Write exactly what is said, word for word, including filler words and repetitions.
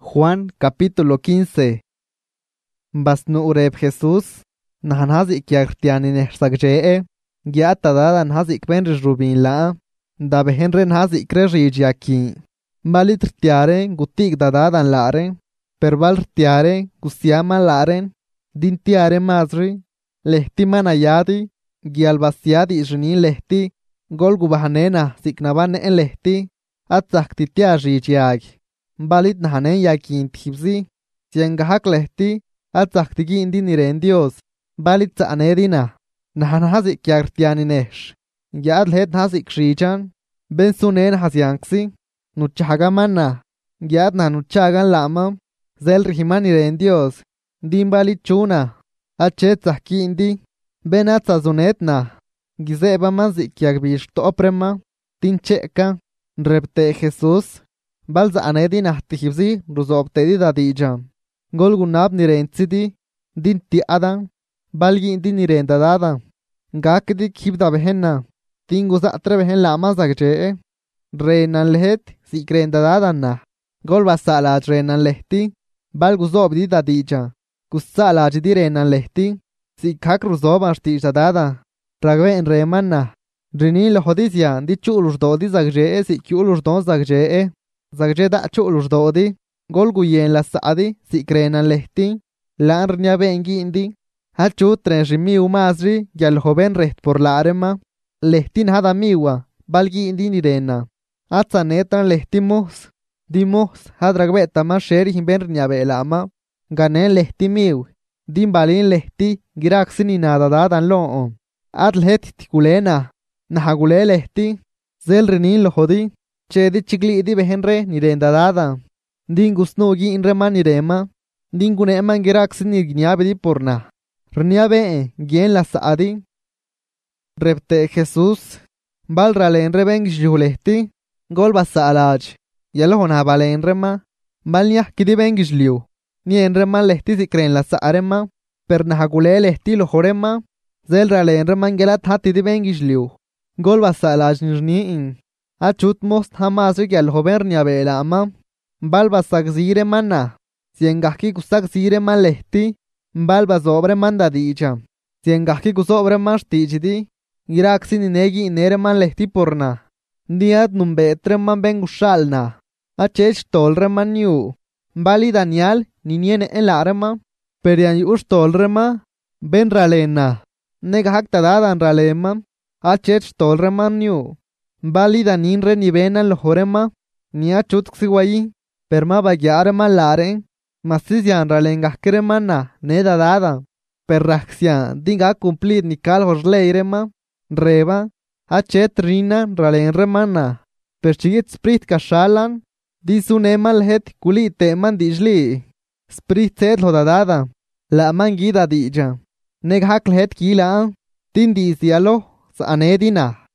Juan capítulo quince. Basnu ureb Jesús, nahan hazik yartianin ersagjee, gyata dadan hazik benrish rubin la, da behenren hazik krejij yakin. Balit rtiare, gutik dadadan laren, per bal rtiare, gusiaman laren, dintiare mazri, lehti manayadi, gyalbasiadi jinin lehti, gol gubahanena siknaban en lehti, atzak titiajij yag. Balit nahanen yakin tibzi, siengahak lehti, atzak tigin diniren Dios, balit zaanedina, nahan hazik yartianinesh. Yad lehet hazik shichan, ben sunen hasyanksi, nuchagamana, yad na nuchagan lama, zel rihimaniren Dios, din balit chuna, achet zahkindi, ben atzazunetna, gizeba mazik yagbish toprema, tincheka, repte Jesús, balza anedina tihibzi, ruzobtedi dadija. Golgunab nirentzidi, din ti adan, balgi din nirenda dada. Gakdi kibda behenna, tinguza trebehen lama zagje. Renan lehet, si krenda dadanna. Gol basalaj renan lehti, balguzobdi dadija. Kusalaj di renan lehti, si kak ruzobashti dada. Ragven remanna. Rini lohodizya, di chulus dodi zagje, si chulus don zagje. Zagje da chulus dodi. Golguyen la saadi, si krenan lehti, lan rnia bengi indi, hachu trenshi miu mazri, yal joven reht por la arema, lehtin hada miwa, balgi indi nirena, atza netan lehtimos, dimos, hadragbeta ma sheri himben rnia belama, ganen lehti miu, dim balin lehti, giraxini nada dadan loon, at lehet tikulena, nahagule lehti, zel rinin lohodi, chedi chigli di behenre nirenda dada. Dingus no gi in reman irema, dingune eman geraxin nirgniabedi porna. Rniabe, gien la saadi. Repte Jesús, balrale en rebengish yulehti, gol basalaj. Yalohona bale en rema, balniah kidi bengish liu. Ni en reman lehti si creen la saarema, per nahagule lehti lo jorema, zelrale en reman gelat hati di bengish liu. Gol basalaj nirniin. Achut most hamas yal joven rniabe la ama. Balba sagzire manna, siengahki kusak zire man lehti, balba sobre manda dicha. Siengahki kusobre man stichidi, giraxi ninegi nere man lehti porna. Diat numbetre man bengushalna, achech tolre man yu. Bali Daniel, niniene en la arma, perian yus tolrema, ben ralena. Negahak tadadan ralema, achech tolre man yu. Bali daninre ni benan lojorema, ni achut xiwayi. Perma bagyare man laren, masizyan ralengahkere manna, neda dada. Perraxyan, dinga cumplir ni kal horsleirema, reba, achet rina ralenre manna. Perchigit sprit kashalan, disun emal het kulite man dijli. Sprit set hodadada, la man gida dija. Neghak het kila, tindis dialo, sa anedina.